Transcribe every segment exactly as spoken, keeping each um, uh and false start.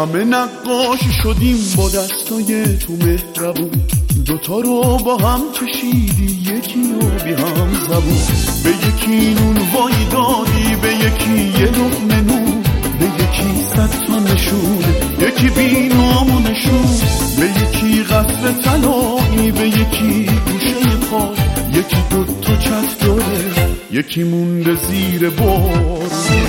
همه نقاشی شدیم با دستای تو مهربون، دوتا رو با هم کشیدی یکی رو بی هم زبون. به یکی نون وای دادی، به یکی یه لقمه نون، به یکی صد تا نشونه، یکی بی نام و نشون. به یکی قصر طلایی، به یکی گوشه پا، یکی دوتا چت داره، یکی مونده زیر بار.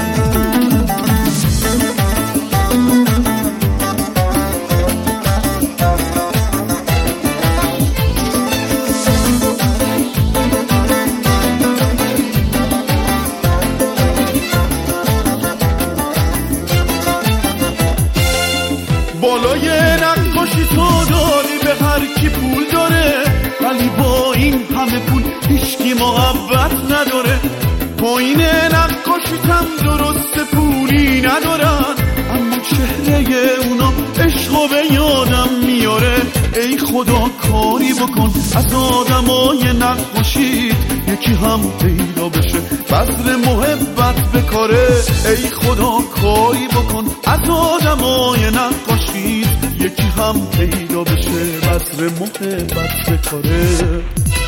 بالای نقاشی تو داری به هر کی پول داره، ولی با این همه پول هیچکی محبت نداره. پایین نقاشی هم درست پولی ندارن، اما چهره اونا عشقو به یادم میاره. ای خدا کاری بکن از آدمای نقاشیت، یکی هم پیدا بشه بذر محبت بکاره. ای خدا کاری بکن از آدمای نقاشیت، یکی هم پیدا بشه بذر محبت بکاره.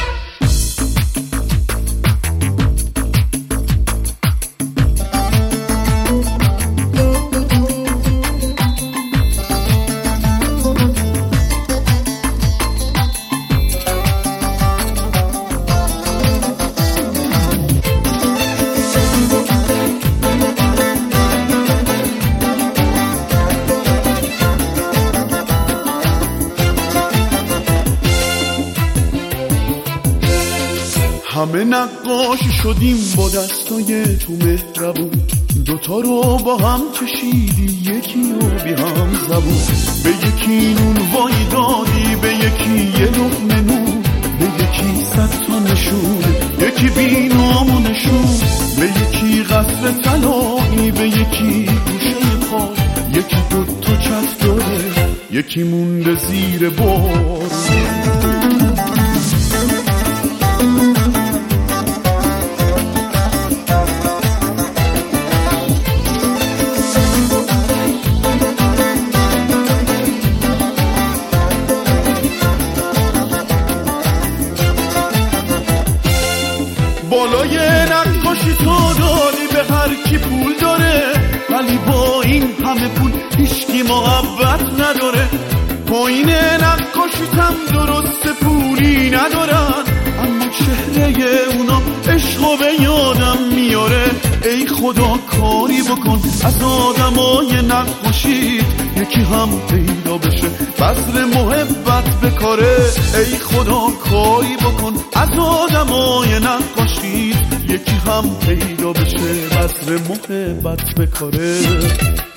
همه نقاشی شدیم با دستای تو مهربون، دوتا رو با هم کشیدی یکی رو بی هم زبون. به یکی نون وای دادی، به یکی یه لقمه نون، به یکی صد تا نشونه، یکی بی نام و نشون. به یکی قصر طلایی، به یکی گوشه پا، یکی دوتا چت داره، یکی مونده زیر بار. بالای نقاشی تو دادی به هر کی پول داره، ولی با این همه پول هیچکی محبت نداره. پایین نقاشی هم درست پولی ندارن، اما چهره اونا عشقو به یادم میاره. ای خدا کاری بکن از آدمای نقاشیت، یکی هم پیدا بشه بذر محبت بکاره. ای خدا کاری بکن از آدمای نقاشیت، یکی هم پیدا بشه بذر محبت بکاره.